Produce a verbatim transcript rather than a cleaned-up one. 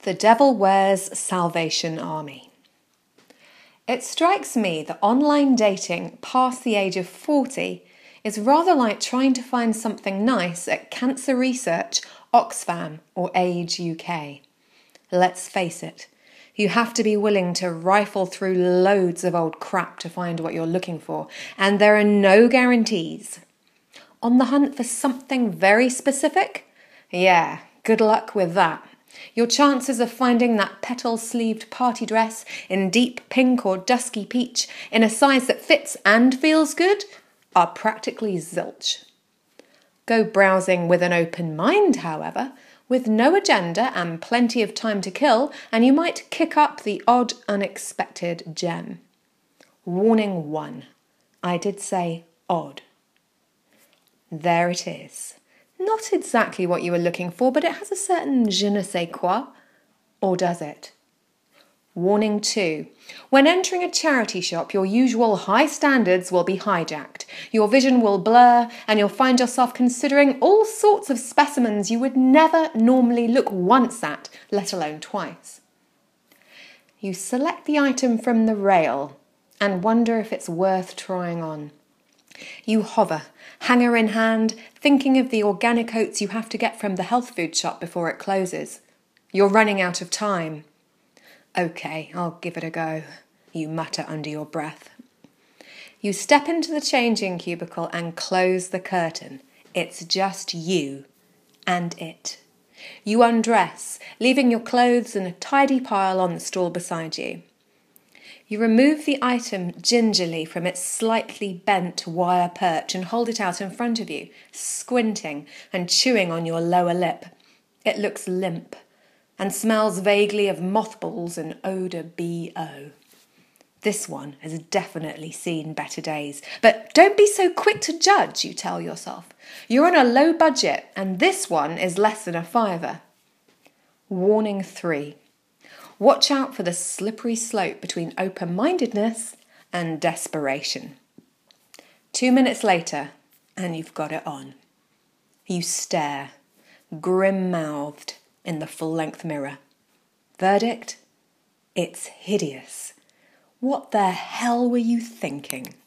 The Devil Wears Salvation Army. It strikes me that online dating past the age of forty is rather like trying to find something nice at Cancer Research, Oxfam or Age U K. Let's face it, you have to be willing to rifle through loads of old crap to find what you're looking for, and there are no guarantees. On the hunt for something very specific? Yeah, good luck with that. Your chances of finding that petal-sleeved party dress in deep pink or dusky peach in a size that fits and feels good are practically zilch. Go browsing with an open mind, however, with no agenda and plenty of time to kill, and you might kick up the odd, unexpected gem. Warning one. I did say odd. There it is. Not exactly what you were looking for, but it has a certain je ne sais quoi. Or does it? Warning two. When entering a charity shop, your usual high standards will be hijacked. Your vision will blur, and you'll find yourself considering all sorts of specimens you would never normally look once at, let alone twice. You select the item from the rail and wonder if it's worth trying on. You hover, hanger in hand, thinking of the organic oats you have to get from the health food shop before it closes. You're running out of time. Okay, I'll give it a go, you mutter under your breath. You step into the changing cubicle and close the curtain. It's just you and it. You undress, leaving your clothes in a tidy pile on the stool beside you. You remove the item gingerly from its slightly bent wire perch and hold it out in front of you, squinting and chewing on your lower lip. It looks limp and smells vaguely of mothballs and odour B O. This one has definitely seen better days. But don't be so quick to judge, you tell yourself. You're on a low budget and this one is less than a fiver. Warning three. Watch out for the slippery slope between open-mindedness and desperation. Two minutes later, and you've got it on. You stare, grim-mouthed, in the full-length mirror. Verdict? It's hideous. What the hell were you thinking?